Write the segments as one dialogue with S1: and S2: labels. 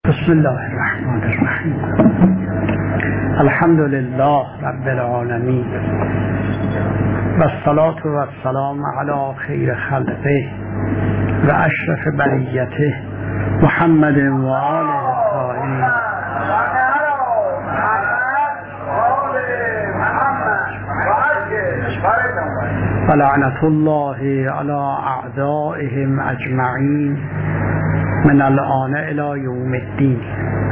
S1: بسم الله الرحمن الرحیم. الحمد لله رب العالمین و الصلاة و السلام علی خیر خلقه و اشرف بریته محمد و آله الطاهرین. و لعنت الله علی اعدائهم اجمعین من الآن الی یوم الدین.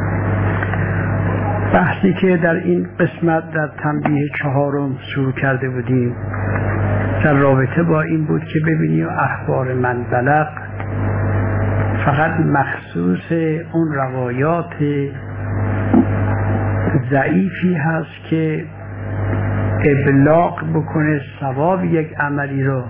S1: بحثی که در این قسمت در تنبیه 4 شروع کرده بودیم در رابطه با این بود که ببینیم اخبار من بلغ فقط مخصوص اون روایات ضعیفی هست که ابلاغ بکنه ثواب یک عملی رو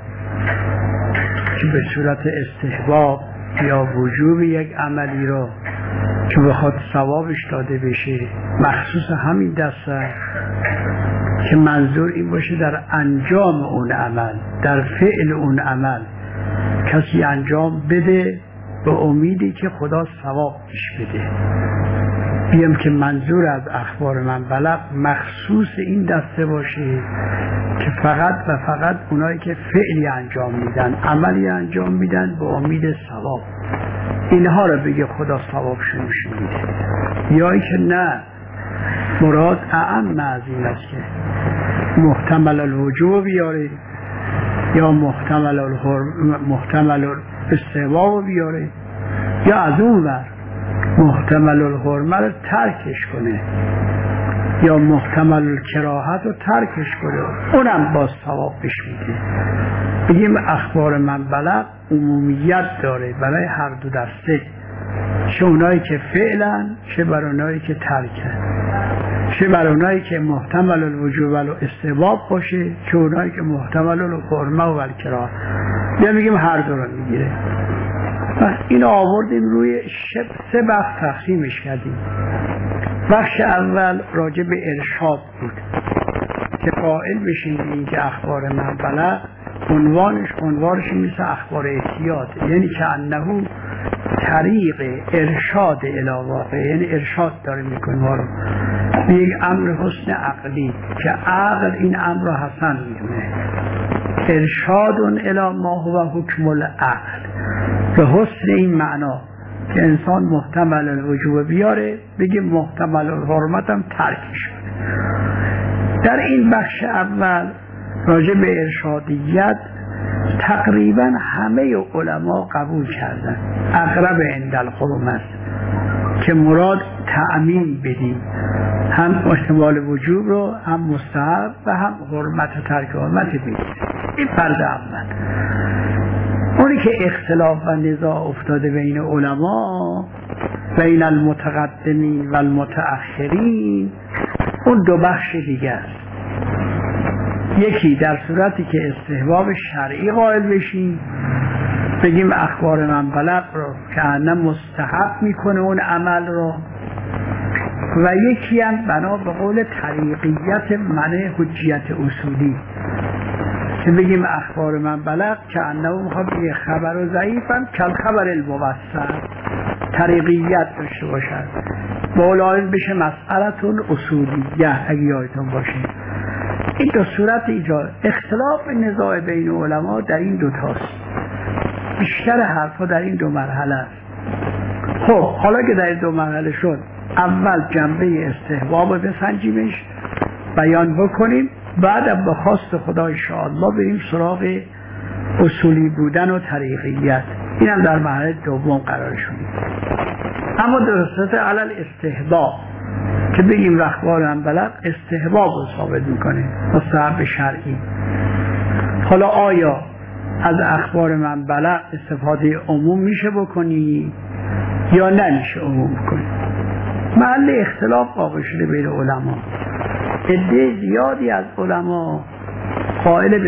S1: که به صورت استحباب یا وجوب یک عملی رو که بخواد ثوابش داده بشه مخصوص همین دسته که منظور این باشه در انجام اون عمل، در فعل اون عمل کسی انجام بده به امیدی که خدا ثواب بهش بده. بیم که منظور از اخبار من بلغ مخصوص این دسته باشه که فقط و فقط اونایی که فعلی انجام میدن، عملی انجام میدن به امید ثواب، اینها رو بگه خدا ثوابشون میده. یا ای که نه، مراد اعم از این است که محتمل الوجوب بیاره یا محتمل الاستحباب بیاره یا از اون ور محتمل الحرمه رو ترکش کنه یا محتمل الکراهت رو ترکش کنه، اونم باز ثواب بهش میده. بگیم اخبار من بلغ عمومیت داره برای هر دو دسته، چه اونایی که فعلا چه بر اونایی که ترکن، چه بر اونایی که محتمل الوجوب و استحباب باشه چه اونایی که محتمل الحرمه و الکراهه. یا میگیم هر دو رو میگیره. این آوردیم روی 3 بخش تقسیمش کردیم. بخش اول راجع به ارشاد بود که قائل بشیم به این که اخبار من بلغ عنوانش مثل اخبار احتیاط، یعنی که انه طریق ارشاد الی واقع، یعنی ارشاد داره میکنه ما رو به یک امر حسن عقلی که عقل این امر رو حسن میدونه. ارشاد الی ما هو حکم العقل، به حسن این معنا که انسان محتمل الوجوب بیاره بگه محتمل الحرمت هم ترکش کنه. در این بخش اول راجع به ارشادیت تقریبا همه علما قبول کردن، اقرب عند الحرمه است که مراد تأمین بدیم، هم احتمال وجوب رو هم مستحب و هم حرمت و ترک حرمت بدیم. این فرض اول. اونی که اختلاف و نزاع افتاده بین علما، بین المتقدمین و المتأخرین، اون 2 بخش دیگه است. یکی در صورتی که استحباب شرعی قائل بشیم بگیم اخبار من بلغ رو که انه مستحب میکنه اون عمل رو، و یکی هم بنا به قول طریقیت منع حجیت اصولی که بگیم اخبار من بلغ که انه میخواد یه خبر و ضعیفم کل خبر الموصل، طریقیت داشته باشد. بالاین بشه مسئلتون اصولیه اگه یادتون باشه. این 2 صورت ایجاد اختلاف نزاع بین علما در این 2 تاست. بیشتر حرفا در این 2 مرحله است. خب حالا که در این 2 مرحله شد، اول جنبه استحباب بسنجیمش، بیان بکنیم، بعد به خواست خدا انشاءالله بریم سراغ اصولی بودن و طریقیت. این هم در مرحله دوم قرارشون. اما درست علل استحباب که بگیم اخبار من بلغ استحباب رو ثابت میکنه، مستحب شرعی. حالا آیا از اخبار من بلغ استفاده عموم میشه بکنی یا نمیشه عموم بکنی؟ محل اختلاف واقع شده بین علما. عده زیادی از علما قائل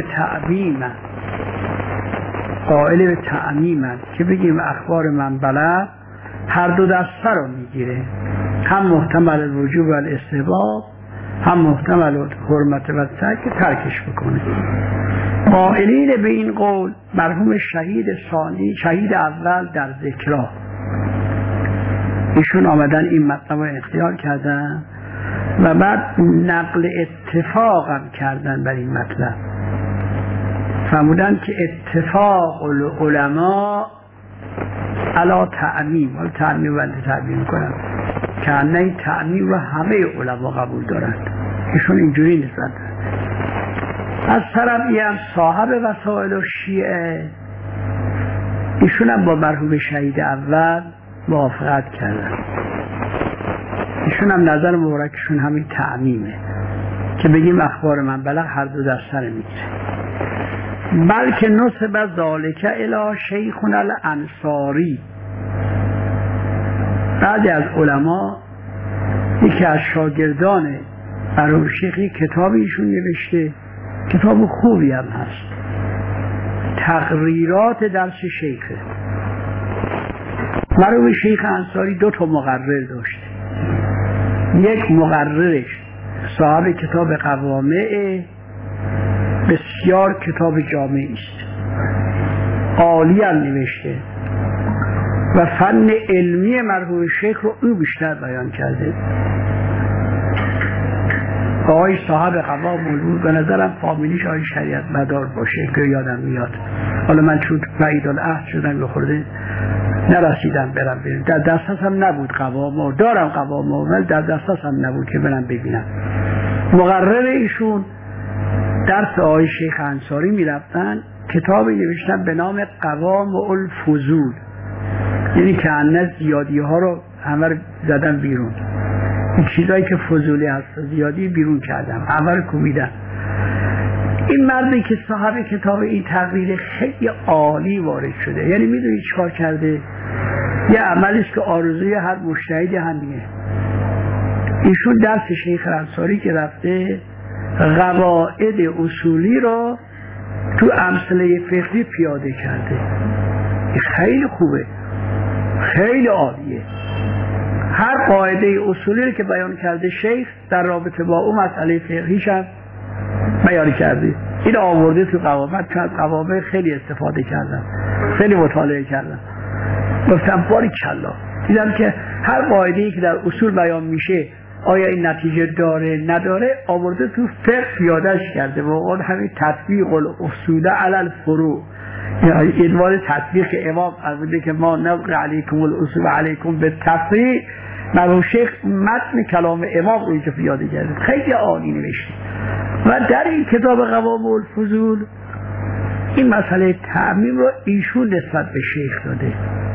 S1: به تعمیمن که بگیم اخبار من بلغ هر 2 دسته رو میگیره، هم محتمل الوجوب و الاستحباب هم محتمل الحرمت و ترکش بکنه. قائلین به این قول مرحوم شهید اول در ذکرها ایشون آمدن این مطلب رو اختیار کردن و بعد نقل اتفاق هم کردن بر این مطلب. فرمودن که اتفاق العلماء علی تعمیم، حالا تعمیم بنده تعبیر کنم که نه تعمیم و همه علما قبول دارند. ایشون اینجوری نسبت از طرفی هم صاحب وسائل و شیعه ایشون هم با مرحوم شهید اول موافقت کردن. ایشون هم نظر مبارکشون همین تعمیمه که بگیم اخبار من بلغ هر دو در سر میگیره. بلکه نسب ذالک الی شیخنا الانصاری، بعضی از علما یکی از شاگردان مرحوم شیخی کتابی ایشون نوشته، کتاب خوبی هم هست، تقریرات درس شیخه. مرحوم شیخ انصاری 2 تا مقرر داشته. یک مقررش صاحب کتاب قوامع، بسیار کتاب جامعی است، عالی هم نوشته و فن علمی مرحوم شیخ رو او بیشتر بیان کرده. آقای صاحب قوامع بود، به نظرم فامیلیش آقای شریعت مدار باشه که یادم میاد. حالا من چون بعید العهد شدم بخورده نرسیدم برم ببینم، در دسترسم نبود قوامع، دارم قوامع ولی در دسترسم نبود که برم ببینم. مقرر ایشون درس آقای شیخ انصاری میرفتن، کتابی نوشتن به نام قوامع الفضول، یعنی که انه زیادی ها رو همه رو زدن بیرون، این چیزایی که فضولی هست زیادی بیرون کردم، همه رو کوبیدن. این مردی که صاحب کتاب این تقریر خیلی عالی وارد شده، یعنی میدونی چیکار کرده؟ یه عملیست که آرزوی هر مجتهدی همینه. ایشون درس شیخ انصاری که رفته قواعد اصولی رو تو امثله فقهی پیاده کرده. خیلی خوبه، خیلی عالیه. هر قاعده اصولی رو که بیان کرده شیخ در رابطه با اون مسئله فقهیش هم بیان کرده. این آورده تو قوامع، که از قوامع خیلی استفاده کردم، خیلی مطالعه کردم، گفتم باریکلا، دیدم که هر قاعده‌ای که در اصول بیان میشه آیا این نتیجه داره نداره، آورده تو فقه پیادهش کرده. و اون همین تطبیق الاصول علی الفروع، یعنی عنوان تطبیق امام فرموده که ما نبغي علیکم الاصول علیکم بالتفریع. مرحوم شیخ متن کلام امام رو اینجا پیاده کرده، خیلی عالی نوشته. و در این کتاب قوامع الفضول این مسئله تعمیم رو ایشون نسبت به شیخ داده.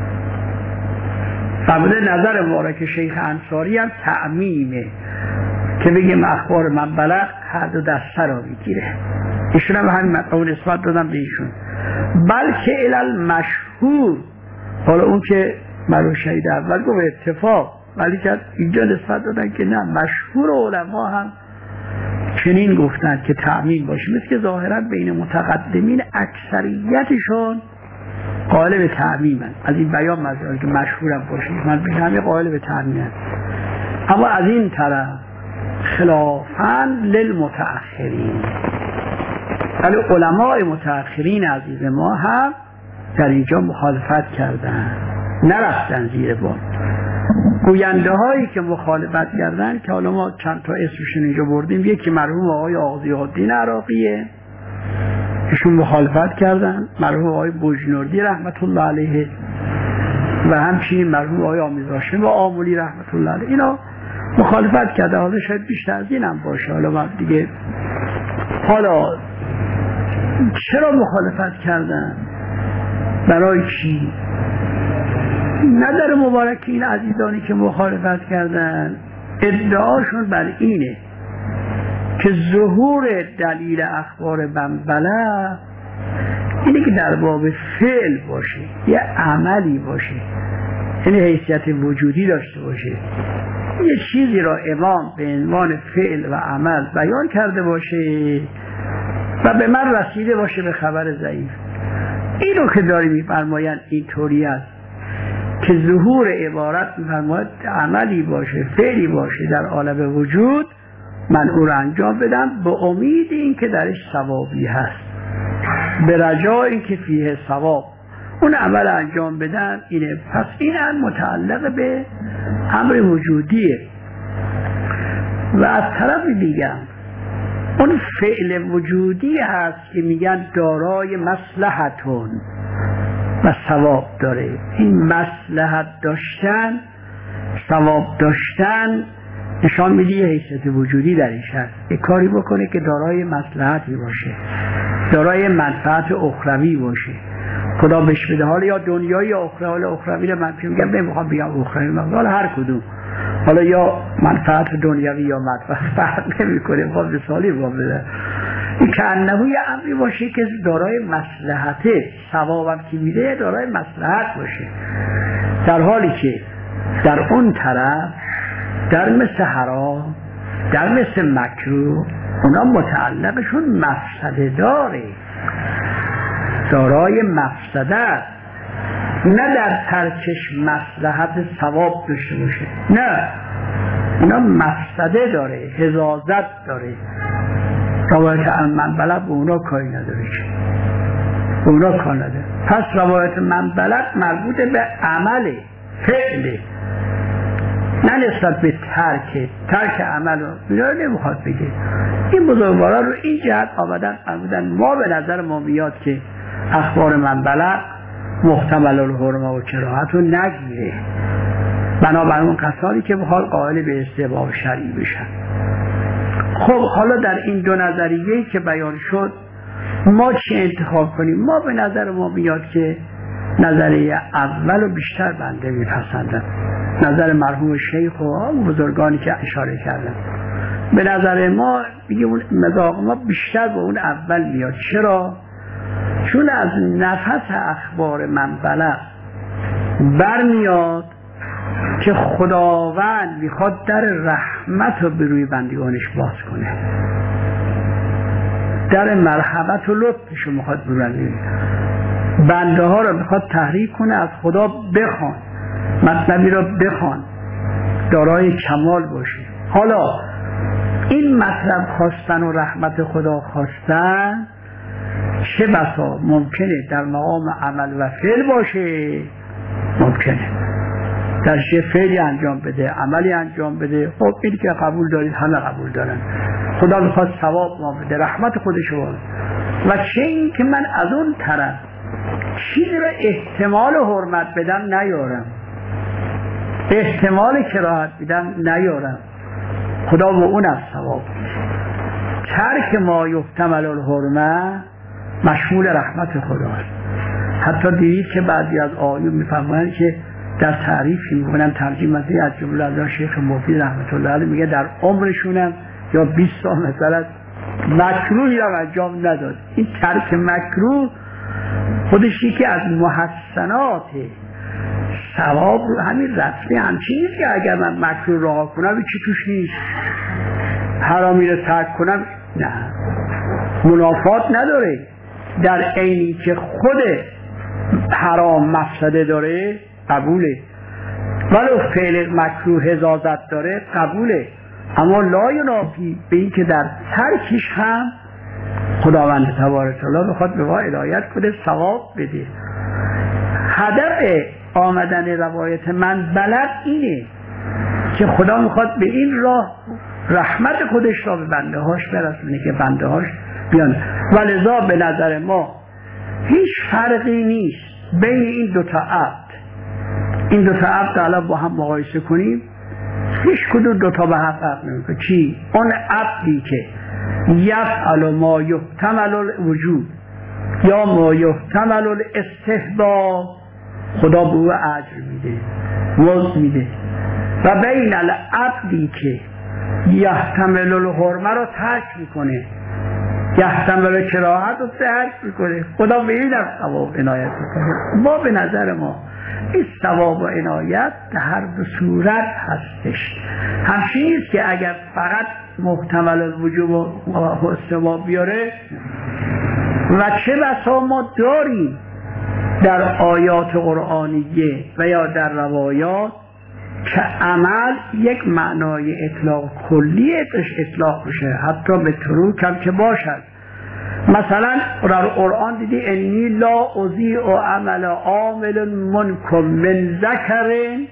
S1: فرموده نظر مبارک شیخ انصاری هم تعمیمه که بگیم اخبار من بلغ هر دو دسته را میگیره. ایشون هم همین مطلب نسبت دادم به ایشون. بلکه الال مشهور، حالا اون که مرحوم شهید اول گفت اتفاق، ولی که اینجا نسبت دادن که نه، مشهور علما هم چنین گفتن که تعمیم باشه، مثل که ظاهرا بین متقدمین اکثریتشون قائل به تعمیمن. از این بیان مزاره که مشهورم باشه، من به همه قائل به تعمیمن. اما از این طرف خلافاً للمتأخرین، ولی علماء متأخرین عزیز ما هم در اینجا مخالفت کردن، نرفتن زیر بار. گوینده هایی که مخالفت کردن که حالا ما چند تا اسمشون اینجا بردیم، یکی مرحوم آقای ضیاءالدین عراقیه، ایشون مخالفت کردن، مرحوم آقای بوجنوردی رحمت الله علیه و همچنین مرحوم آقای آمیز هاشم و آمولی رحمت الله علیه، اینا مخالفت کرده. حالا شاید بیشتر از این هم باشه، حالا من دیگه حالا چرا مخالفت کردن؟ برای چی؟ نظر مبارک این عزیزانی که مخالفت کردن ادعاشون بر اینه که ظهور دلیل اخبار بنبله اینه که در باب فعل باشه، یه عملی باشه، یعنی حیثیت وجودی داشته باشه، یه چیزی را امام به عنوان فعل و عمل بیان کرده باشه و به من رسیده باشه به خبر ضعیف. اینو که داری میفرمایند اینطوری است که ظهور عبارت میفرماید عملی باشه، فعلی باشه در عالم وجود، من او را انجام بدم به امید این که درش ثوابی هست، به رجای این که فیه ثواب. اون عمل انجام بدن اینه. پس این هم متعلق به امر وجودیه. و از طرف دیگه اون فعل وجودی هست که میگن دارای مصلحتون و ثواب داره. این مصلحت داشتن، ثواب داشتن نشان میده یه حیثیت وجودی درش هست. یک کاری بکنه که دارای مصلحتی باشه، دارای منفعت اخروی باشه، خدا بهش بده. حالا یا دنیایی یا اخروی. حالا اخروی رو من میگم نمیخوام بگم اخروی، حالا هر کدوم، حالا یا منفعت دنیوی یا منفعت فرق نمیکنه. خب مثالی بده این که انه یه امری باشه که دارای مصلحته، ثوابم که میده دارای مصلحت باشه، در حالی که در اون طرف در مثل حرام، در مثل مکروه، اونا متعلقشون مفسده داره، دارای مفسده، نه در ترکش مصلحت ثواب داشته باشه، نه، اونا مفسده داره، حظاظت داره. روایت من بلد به اونا کاری نداره، به اونا کار نداره. پس روایت من بلد مربوط به عمل، فعله، نه نسبت به ترک عمل رو میداره نمیخواد بگه. این بزرگواران رو این جهت آمدن ما به نظر ما میاد که اخبار من بلد محتمل الحرمه و کراهت رو نگیره، بنابراین اون کسانی که بخواد قائل به استحباب شرعی بشن. خب حالا در این دو نظریه‌ای که بیان شد ما چی انتخاب کنیم؟ ما به نظر ما میاد که نظریه اول رو بیشتر بنده میپسندم، نظر مرحوم شیخ و بزرگانی که اشاره کردن. به نظر ما میگه اون مذاق ما بیشتر به اون اول میاد. چرا؟ چون از نفس اخبار من بلغ برمیاد که خداوند میخواد در رحمت رو به روی بندگانش باز کنه، در مرحمت و لطفش رو میخواد بروی بنده ها رو میخواد تحریک کنه از خدا بخوان، مطلبی رو بخوان، دارای کمال باشه. حالا این مطلب خواستن و رحمت خدا خواستن چه بسا ممکنه در مقام عمل و فعل باشه، ممکنه در چه فعلی انجام بده، عملی انجام بده. خب این که قبول دارید همه قبول دارن، خدا میخواد ثواب ما بده، رحمت خودش رو. و چه این که من از اون طرف چیزی رو احتمال حرمت بدم نیارم، احتمال کراهت بدم نیارم، خدا با اون از ثواب. ترک ما یحتمل الحرمه مشمول رحمت خداست. حتی دیدید که بعضی از آیون میفهمن که در تعریفی میکنن، ترجمه از جمله از شیخ مفید رحمت الله علیه میگه در عمرشونم یا 20 سال مثلا مکروهی را انجام نداد. این ترک مکروه خودش یکی از محسنات ثواب رو همین رفته همچین نیست که اگر من مکروه رها کنم چی توش نیست، حرامی رو ترک کنم نه، منافات نداره. در عینی که خود حرام مفسده داره قبوله، ولو فعل مکروه حظاظت داره قبوله، اما لا ینافی به این که در ترکش هم خداوند تبارک و تعالی بخواد به ما عنایت کنه، ثواب بده. هدف آمدن روایت من بلد اینه که خدا میخواد به این راه رحمت خودش را به بنده هاش برسونه که بنده هاش بیان. ولذا به نظر ما هیچ فرقی نیست بین این دوتا عبد. این دوتا عبد الان با هم مقایسه کنیم، هیچ کدوم دوتا به هم فرق نمیکنه. چی؟ اون عبدی که یفعل ما یحتمل الوجود یا ما یحتمل الاستحباب، خدا به او اجر میده، وزن میده. و بین العبدی که یحتمل الحرمه رو ترک میکنه، یحتمل کراهت رو ترک میکنه، خدا به این ثواب عنایت میکنه. ما به نظر ما این ثواب و عنایت در هر دو صورت هستش. همچنین است که اگر فقط محتمل الوجوب و استحباب بیاره، و چه بسا ما داریم در آیات قرآنیه و یا در روایات که عمل یک معنای اطلاق کلی اطلاق بشه، حتی به تروک هم که باشد، مثلا در قرآن دیدی انی لا اضیع عمل عامل منکم من ذکر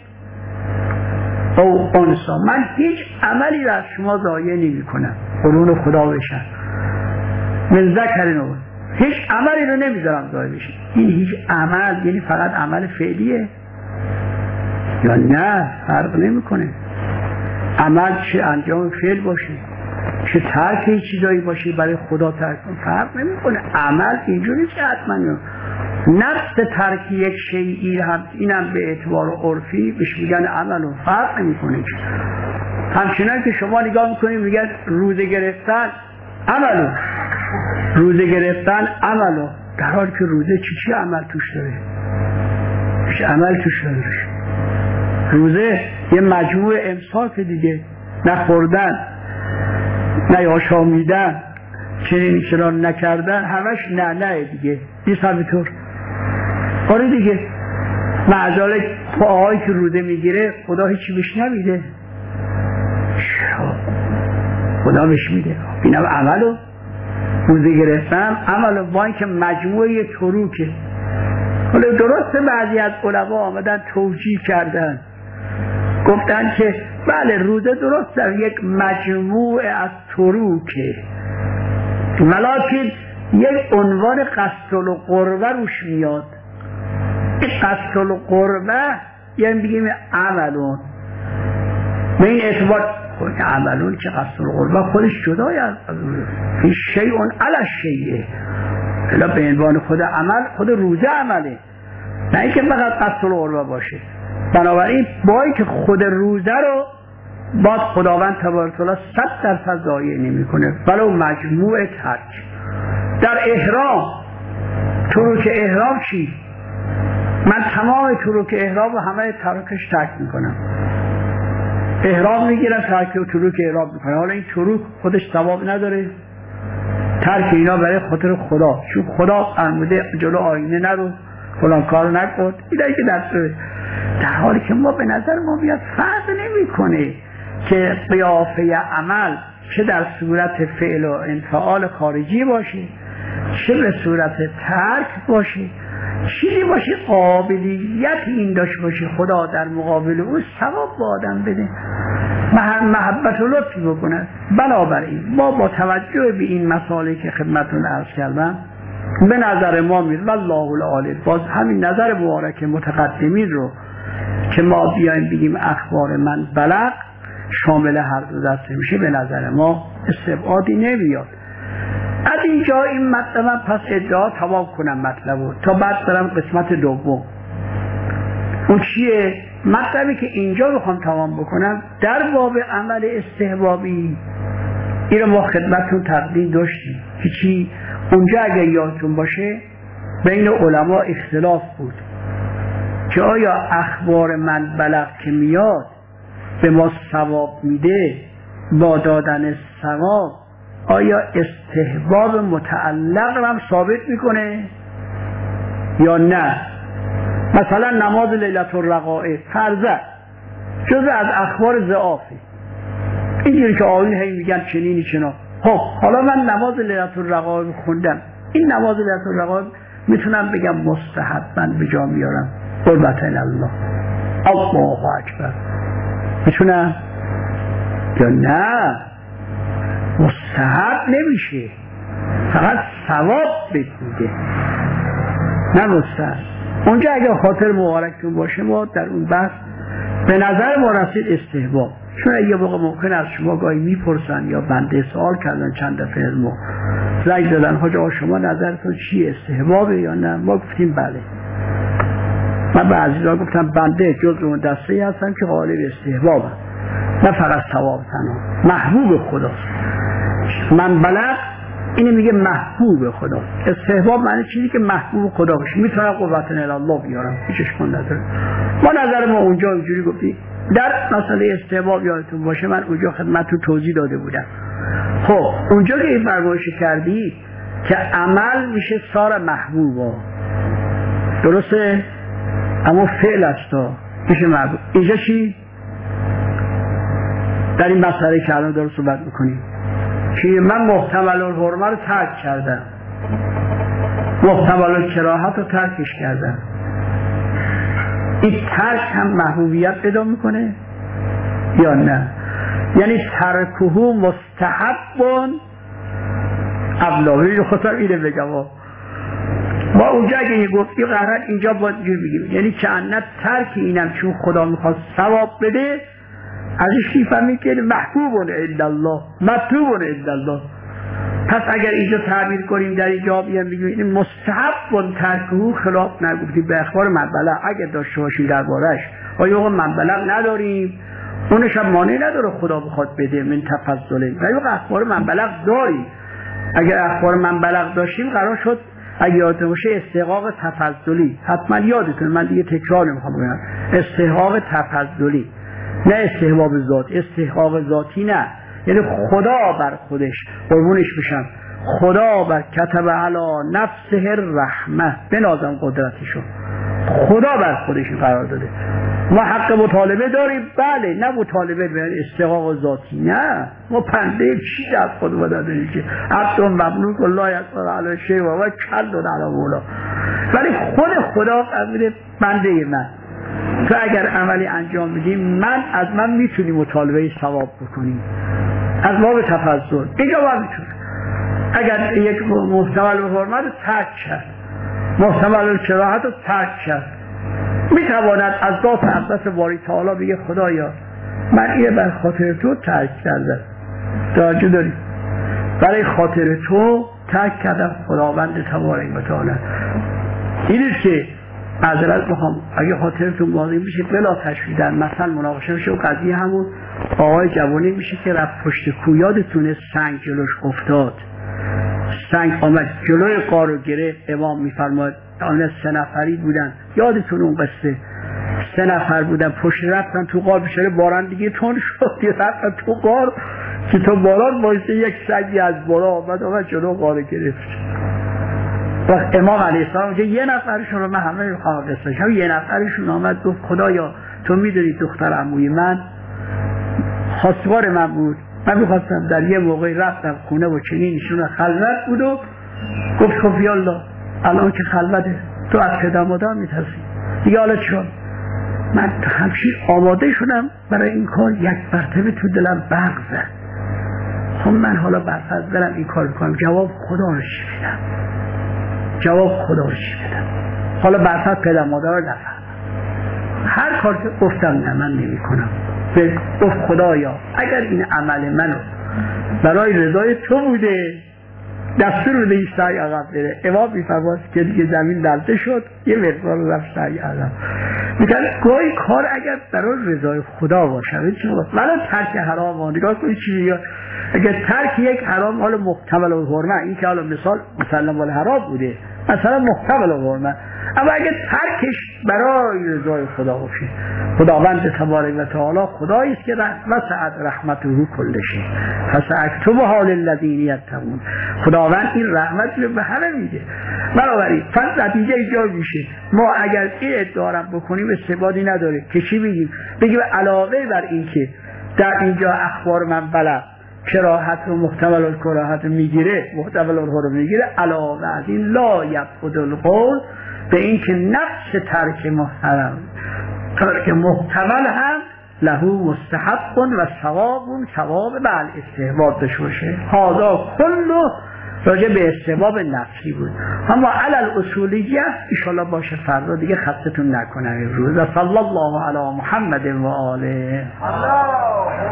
S1: او انثی، من هیچ عملی را از شما ضایع نمی کنم، قرون خدا بشن من ذکر او، هیچ عملی رو نمیذارم ضایع بشه. این هیچ عمل یعنی فقط عمل فعلیه یا نه؟ فرق نمیکنه. عمل چه انجام فعل باشه چه ترک چیزایی باشه برای خدا ترک کن، فرق نمیکنه. عمل اینجوری که حتما نفس ترک یک شیئی هم اینم به اعتبار عرفی بهش میگن عمل و فرق نمیکنه. همچنان که شما نگاه میکنید میگن روزه گرفتن عملو، روزه گرفتن عملو، در حالی که روزه چی عمل توش داره؟ هیچ عمل توش داره. روزه یه مجموع امساک دیگه، نخوردن نه آشامیدن چنین چرا نکردن، همش نه دیگه نیست همینطور. آره دیگه، معذالک آقایی که روزه میگیره خدا هیچی بهش نمیده، خدا بهش میده. اینم عملو، روزه گرفتن عملو، با اینکه مجموعه تروکه. حالا درسته بعضی از علما آمدن توجیه کردن، گفتن که بله روزه درست در یک مجموعه از تروکه، ولکن یک عنوان قصد القربه روش میاد. این قصد القربه یعنی بگیم عملون، به این اعتبار عملون که قصد القربه خودش جدای از این شیعون علی شیعه، الا به عنوان خود عمل، خود روزه عمله، نه اینکه فقط قصد القربه باشه. بنابراین با اینکه خود روزه رو باز خداوند تبارک و تعالی 100% ضایع نمیکنه، ولو مجموع ترک. در احرام، تروک احرام چی؟ من تمام تروک احرام رو همه ترکش ترک میکنم. احرام میگیرم ترک و تروک احرام میکنم. حالا این تروک خودش ثواب نداره؟ ترک اینا برای خاطر خدا، چون خدا فرموده جلو آینه نرو، فلان کارو نکن، اینایی که در حالی که ما به نظر ما بیاد فرق نمیکنه که قیافه عمل چه در صورت فعل و انفعال خارجی باشه چه به صورت ترک باشه، چیزی باشه قابلیت این داشته باشه خدا در مقابل او ثواب به آدم بده، محبت و لطفی بکنه. بنابراین ما با توجه به این مسائلی که خدمتتون عرض کردم به نظر ما میاد والله العالی، باز همین نظر مبارک متقدمین رو که ما بیایم بگیم اخبار من بلغ شامل هر دو دسته میشه، به نظر ما استبعادی نمیاد. از اینجا این مطلب پس ادعا تمام کنم مطلبو تا بعد برم قسمت دوم. اون چیه؟ مطلبی که اینجا بخوام تمام بکنم در باب عمل استحبابی، این رو ما خدمتتون تقدیم داشتیم که چی؟ اونجا اگر یادتون باشه بین علما اختلاف بود که آیا اخبار من بلغ که میاد به ما ثواب میده، با دادن ثواب آیا استحباب متعلق هم ثابت میکنه یا نه؟ مثلا نماز لیلة الرقائب فرضاً جزء از اخبار ضعافه، اینجوری که آیین هی میگن چنینی چنا. خب حالا من نماز لیلة الرقائب خوندم، این نماز لیلة الرقائب میتونم بگم مستحباً به جا میارم، قربت الله، الله اکبر، میتونم یا نه؟ مستحب نمیشه، فقط ثواب بده، نه مستحب. اونجا اگر خاطر مبارکتون باشه ما در اون بحث به نظر ما رسید استحباب، چون یه موقع ممکن از شما گاهی میپرسن یا بنده سوال کردن چند دفعه علمو زنگ دادن حاج آقا شما نظرتون چیه، استحبابه یا نه؟ ما گفتیم بله. من به عزیزان گفتم بنده جز اون دسته‌ای هستم که قائل به استحبابم، نه فقط ثواب تنها، محبوب خداست. من بلغ اینو میگه محبوب خدا. استحباب معنی چیزی که محبوب خدا باشه، میتونم قوتن الله بیارم، هیچ اشکال نداره. ما نظر ما اونجا اینجوری گفتیم. در مسئله استحباب یادتون باشه من اونجا خدمتتون توضیح داده بودم. خب اونجا که این فرمایش کردی که عمل میشه سار محبوبا، درسته؟ اما فعل است میشه محبوب. اینجا چی؟ در این مسئله که الان داره صحبت میکنیم که من محتمل الحرمه رو ترک کردم، محتمل کراهت رو ترکش کردن. این ترک هم محبوبیت پیدا میکنه یا نه؟ یعنی ترکه مستحبون اولاوی رو خودم اینه بگم ما اونجا اگه یه گفتی قرار اینجا باید بگیم، یعنی که انت ترک اینم چون خدا میخواد ثواب بده ازش میفهمید که محبوبون عندالله مطلوبون عندالله. پس اگر اینجا تعبیر کنیم در اینجا بگیم این مستحبون ترکه خلاف نگفتیم به اخبار من بلغ اگر داشته باشیم دربارش آیا من بلغ نداریم اونش هم مانع نداره خدا بخواد بده من تفضله و یا اخبار من بلغ داریم. اگر اخبار من بلغ داشتیم قرار شد اگه یادتون باشه استحقاق تفضلی، حتما یادتون من دیگه تکرار نمیخوام بگم، استحقاق تفضلی نه استحباب ذات، استحقاق ذاتی نه، یعنی خدا بر خودش قربونش بشم خدا بر کتب علی نفسه الرحمه بنازم قدرتشو خدا بر خودش قرار داده. ما حق مطالبه داریم بله، نه مطالبه به استحقاق ذاتی نه، ما پنده چی از خود داریم که عبد مملوک الله یقدر علی شیء و کل علی مولا، ولی خود خدا قبل بنده من تو اگر عملی انجام میدیم من میتونی مطالبه ثواب بکنیم از باب تفضل اینجا باید میتونه. اگر یک محتمل حرمت ترک کرد محتمل کراهت رو ترک کرد میتواند از ذات اقدس باری تعالی بگه خدایا من اینه بر خاطر تو ترک کردم، توجه داری برای خاطر تو ترک کردم خداوند تبارک و تعالی. اینه که معذرت میخوام اگه خاطرتون واضح میشه بلا تشبیه در مثل مناقشه میشه و قضیه همون آقای جوانی میشه که رفت پشت کوه، یادتونه سنگ جلوش افتاد، سنگ آمد جلوی غار رو گرفت، امام میفرماید آن 3 نفری بودن، یادتون اون قصه 3 نفر بودن پشت رفتن تو غار، بشاره باران دیگه تون شد رفتن تو غار که تو باران باعث یک سنگی از بالا آمد جلو غار گرفت. وقت امام علیه السلام یه نفرشون رو من همه میخوام قصهش هم یه نفرشون آمد گفت خدایا تو میدونی دختر عموی من خواستگار من بود، من میخواستم در یه موقعی رفتم خونه و چنین ایشون خلوت بود و گفت خب یالله الان که خلوته تو از پدر مادر میترسی دیگه حالا چون من همچین آماده شدم برای این کار یک مرتبه تو دلم برق زد خب من حالا برفض برم این کار بکنم جواب خدا رو چی بدم حالا برفض پدر مادر رو نفهم هر کار که گفتم نه من نمی کنم گفت خدایا اگر این عمل منو برای رضای تو بوده دستور بده این سعی عقب بره. امام میفرماید که دیگه زمین لرزه شد یه مقدار رفت سعی عقب. میگن گاهی کار اگر برای رضای خدا باشه ولی ترک حرام ها نگاه کنید چی میگه اگر ترک یک حرام حالا محتمل الحرمه این که حالا مثال مسلم الحرام بوده مثلا محتمل الحرمه، اما اگر ترکش برای رضای خدا باشه خداوند تبارک و تعالی خدایی است که وسعت رحمته کل شیء فساکتبها للذین یتقون. خداوند این رحمت رو به همه میده. بنابراین فقط نتیجه اینجا میشه ما اگر این ادعا بکنیم استفاده نداره که چی بگیم علاوه بر این که در اینجا اخبار من بلغ کراهت و محتمل الکراهت میگیره محتمل الحرمت میگیره، علاوه از این لا یبعد القول به این که نفس ترک محرم ترک محتمل هم له مستحب و ثواب بل استحباب بشه. هذا کله راجع به استحباب نفسی بود. اما علل اصولیه انشاءالله باشه فردا دیگه خستتون نکنم امروز. صلی الله علی محمد و آله.